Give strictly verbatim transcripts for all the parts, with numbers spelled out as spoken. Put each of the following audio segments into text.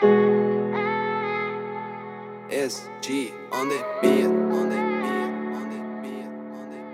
S G on the beat, on the beat, on the beat, on the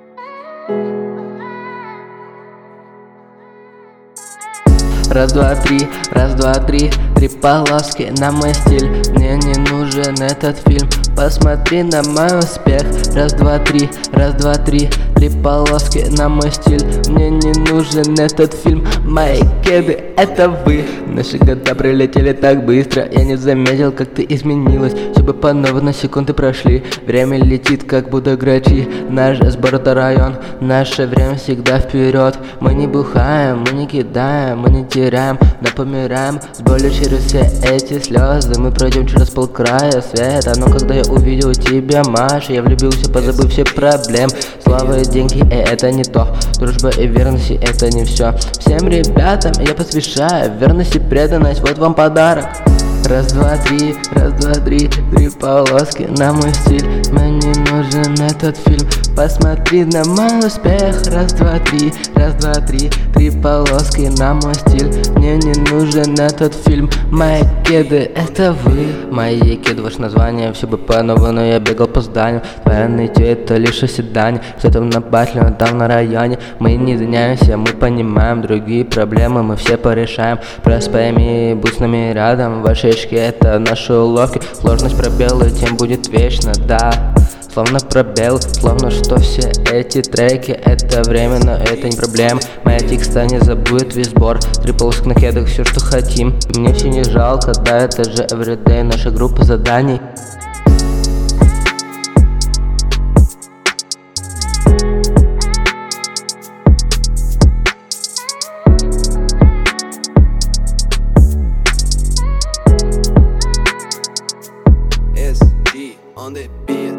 beat. Раз, два, три, раз, два, три, три полоски на мой стиль. Мне не нужен этот фильм, посмотри на мой успех. Раз, два, три, раз, два, три, три полоски на мой стиль. Мне не нужен этот фильм, мои кеды — это вы. Наши года прилетели так быстро, я не заметил, как ты изменилась. Все бы по новой, на секунды прошли. Время летит, как будто грачи. Наш сбор — это район, наше время всегда вперед. Мы не бухаем, мы не кидаем, мы не теряем, но помираем с болью через все эти слезы. Мы пройдем через полкрая света. Но когда я увидел тебя, Маша, я влюбился, позабыв все проблем. Слава и деньги — это не то, дружба и верность — это не все. Всем ребятам я посвящаю верность и преданность, вот вам подарок. Раз, два, три, раз, два, три, три полоски на мой стиль. Мне не нужен этот фильм, посмотри на мой успех. Раз, два, три, раз, два, три, три полоски на мой стиль. Мне не нужен этот фильм, мои кеды — это вы. Мои кеды — ваше название, все бы по-новому, но я бегал по зданию. Твоя нытье — это лишь оседание, что там на батле, он там на районе. Мы не извиняемся, мы понимаем другие проблемы, мы все порешаем. Просто пойми, будь с нами рядом, ваши очки — это наши уловки. Сложность пробелы, тем будет вечно, да. Словно пробел, словно что все эти треки — это время, но это не проблема. Моя текста не забудет весь сбор. Три полоски на кедах, все что хотим. Мне все не жалко, да, это же everyday, наша группа заданий. S G on the beat.